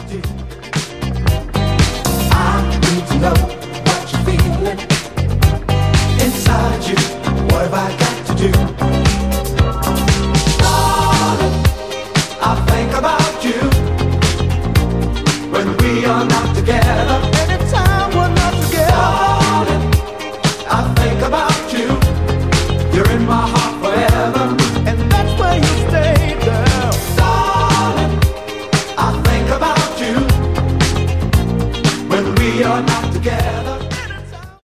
Inside you, what have I got to do?